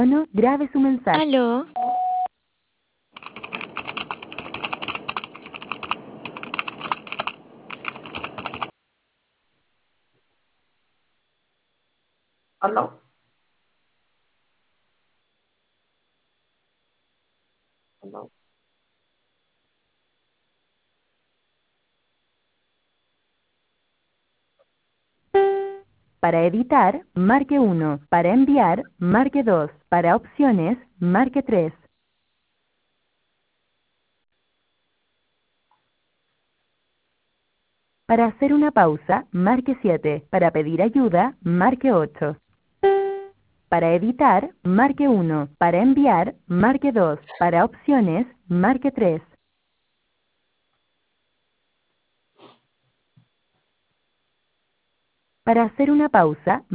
tono, grabe su mensaje. ¿Aló? ¿Aló? ¿Aló? Para editar, marque 1. Para enviar, marque 2. Para opciones, marque 3. Para hacer una pausa, marque 7. Para pedir ayuda, marque 8. Para editar, marque 1. Para enviar, marque 2. Para opciones, marque 3. Para hacer una pausa,